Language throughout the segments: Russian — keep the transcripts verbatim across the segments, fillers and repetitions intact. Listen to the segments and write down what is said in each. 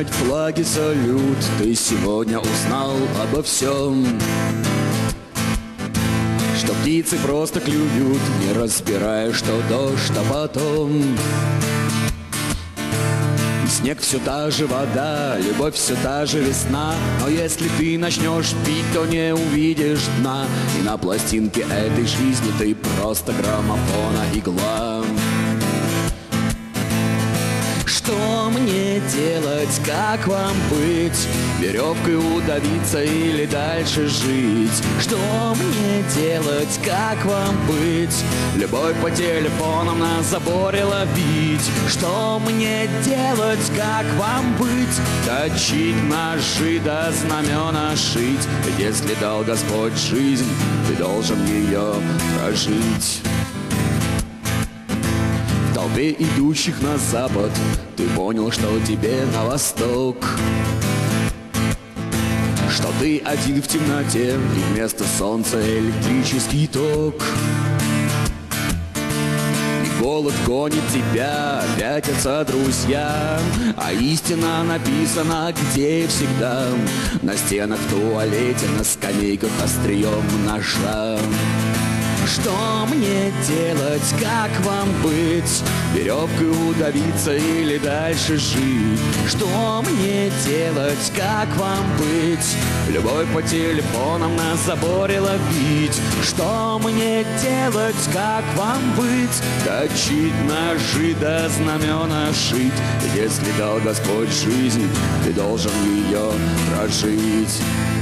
поднять флаги салют. Ты сегодня узнал обо всем, что птицы просто клюют, не разбирая, что дождь, а потом снег все та же вода, любовь все та же весна. Но если ты начнешь пить, то не увидишь дна. И на пластинке этой жизни ты просто граммофона игла. Что мне делать, как вам быть? Веревкой удавиться или дальше жить? Что мне делать, как вам быть? Любовь по телефонам на заборе ловить. Что мне делать, как вам быть? Точить ножи да знамена шить. Ведь если дал Господь жизнь, ты должен ее прожить. В толпе идущих на запад ты понял, что тебе на восток, что ты один в темноте, и вместо солнца электрический ток. И голод гонит тебя, пятятся друзья, а истина написана где и всегда: на стенах, в туалете, на скамейках острием ножа. Что мне делать, как вам быть? Веревкой удавиться или дальше жить? Что мне делать, как вам быть? Любовь по телефонам на заборе ловить. Что мне делать, как вам быть? Точить ножи да знамена шить. Если дал Господь жизнь, ты должен ее прожить.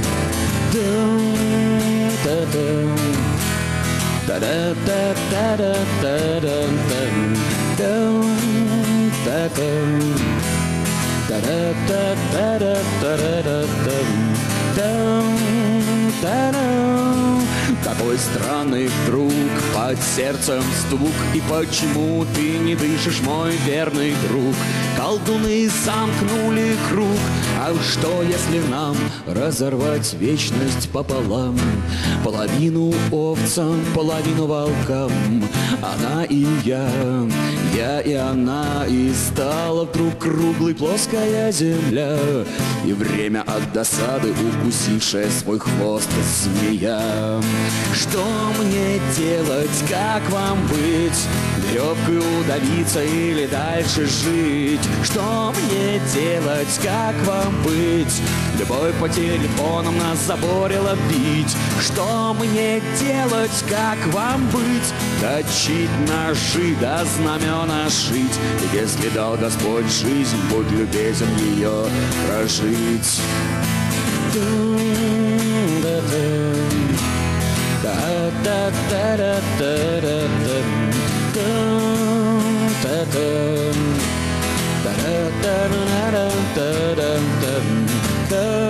Какой странный вдруг под сердцем стук, и почему ты не дышишь, мой верный друг? Колдуны замкнули круг, а что если нам разорвать вечность пополам? Половину овцам, половину волкам, она и я, я и она, и стала вдруг круглой плоская земля, и время от досады укусившая свой хвост змея. Что мне делать, как вам быть? Веревкой удавиться или дальше жить? Что мне делать, как вам быть? Любовь по телефонам на заборе ловить. Что мне делать, как вам быть? Точить ножи да знамена шить. И если дал Господь жизнь, будь любезен ее прожить. Да